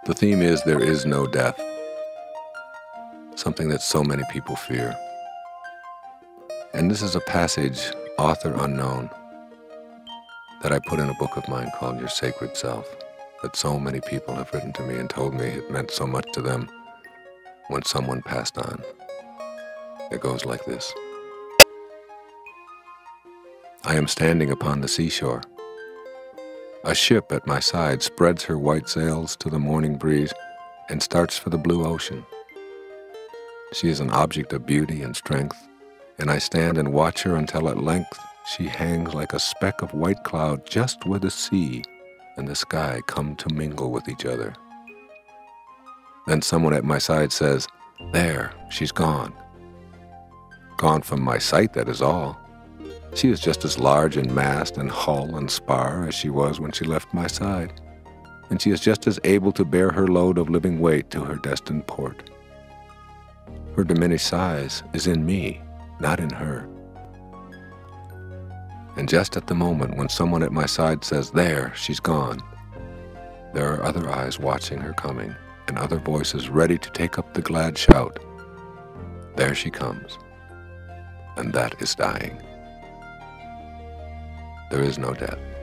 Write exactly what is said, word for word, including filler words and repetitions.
The theme is there is no death, something that so many people fear. And this is a passage, author unknown, that I put in a book of mine called Your Sacred Self, that so many people have written to me and told me it meant so much to them when someone passed on. It goes like this. I am standing upon the seashore. A ship at my side spreads her white sails to the morning breeze and starts for the blue ocean. She is an object of beauty and strength, and I stand and watch her until at length she hangs like a speck of white cloud just where the sea and the sky come to mingle with each other. Then someone at my side says, "There, she's gone." Gone from my sight, that is all. She is just as large in mast and hull and spar as she was when she left my side, and she is just as able to bear her load of living weight to her destined port. Her diminished size is in me, not in her. And just at the moment when someone at my side says, "There, she's gone," there are other eyes watching her coming, and other voices ready to take up the glad shout, "There she comes," and that is dying. There is no death.